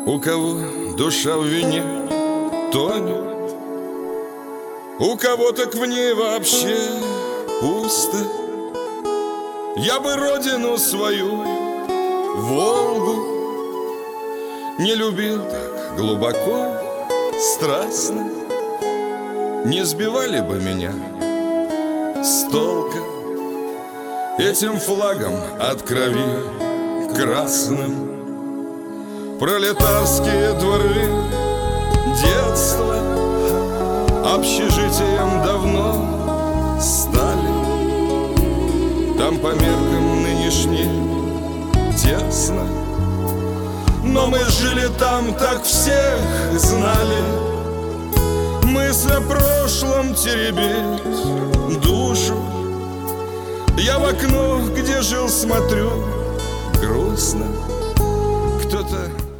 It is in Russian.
У кого душа в вине тонет, у кого так в ней вообще пусто. Я бы родину свою, Волгу, не любил так глубоко, страстно. Не сбивали бы меня с толка этим флагом от крови красным. Пролетарские дворы детства общежитием давно стали. Там по меркам нынешним тесно, но мы жили там, так всех знали. Мысль о прошлом теребит душу. Я в окно, где жил, смотрю грустно. Кто-то